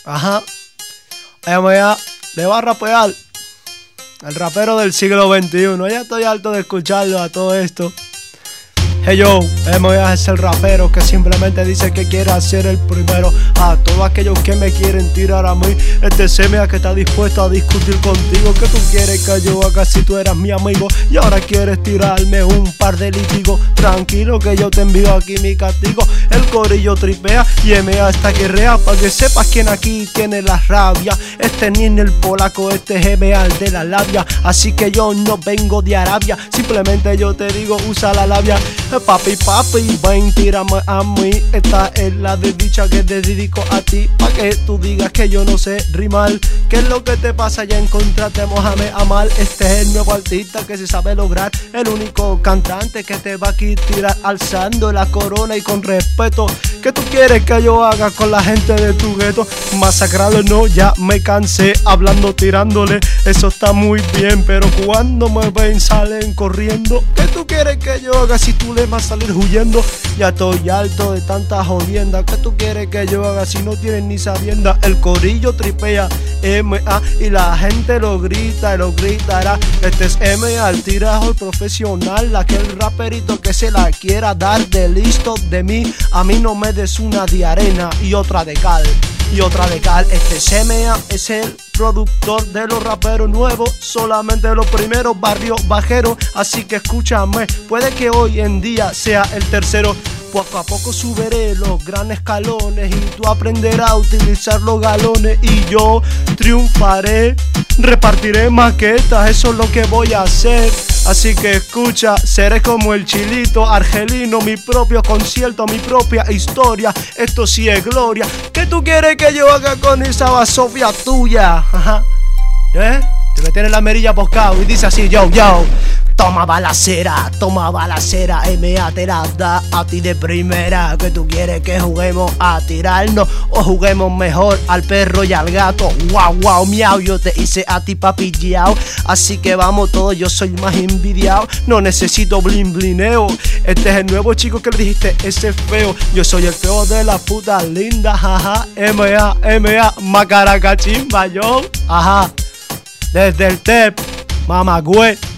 Ajá. MA le va a rapear. El rapero del siglo XXI. Ya estoy harto de escucharlo a todo esto. Hey yo, MA es el rapero que simplemente dice que quiere ser el primero. A todos aquellos que me quieren tirar a mí, este es MA que está dispuesto a discutir contigo. ¿Qué tú quieres que yo haga si tú eras mi amigo? Y ahora quieres tirarme un par de litigos. Tranquilo que yo te envío aquí mi castigo. El corillo tripea y MA está guerrea, para que sepas quién aquí tiene la rabia. Este ni en el polaco, este es MA el de la labia. Así que yo no vengo de Arabia, simplemente yo te digo usa la labia. Papi, ven, tírame a mí. Esta es la desdicha que te dedico a ti, pa' que tú digas que yo no sé rimar. ¿Qué es lo que te pasa? Ya encontraste Mohamed Amal. Este es el nuevo artista que se sabe lograr, el único cantante que te va aquí tirar alzando la corona y con respeto. ¿Qué tú quieres que yo haga con la gente de tu gueto? Masacrarlo no, ya me cansé hablando, tirándole. Eso está muy bien, pero cuando me ven salen corriendo. ¿Qué tú quieres que yo haga si tú le vas a salir huyendo? Ya estoy harto de tanta jodienda. ¿Qué tú quieres que yo haga si no tienes ni sabienda? El corillo tripea MA y la gente lo grita y lo gritará. Este es MA, el tirajo, el profesional, aquel raperito que se la quiera dar de listo de mí. A mí no me des una de arena y otra de cal. Y otra de cal. Este es MA, es el productor de los raperos nuevos, solamente los primeros barrios bajeros. Así que escúchame, puede que hoy en día sea el tercero. Poco a poco subiré los grandes escalones y tú aprenderás a utilizar los galones. Y yo triunfaré, repartiré maquetas, eso es lo que voy a hacer. Así que escucha, seré como el chilito argelino, mi propio concierto, mi propia historia. Esto sí es gloria. ¿Qué tú quieres que yo haga con esa basofia tuya? Ajá. Te me tiene la merilla poscao y dice así, yo. Toma balacera, MA te la da a ti de primera. Que tú quieres que juguemos a tirarnos o juguemos mejor al perro y al gato. Wow, miau, yo te hice a ti papi yao. Así que vamos todos, yo soy más envidiado. No necesito blineo. Este es el nuevo chico que le dijiste, ese es feo. Yo soy el feo de la puta linda, jaja. MA, macaracachimba, yo. Ajá. Desde el TEP, mamagüey.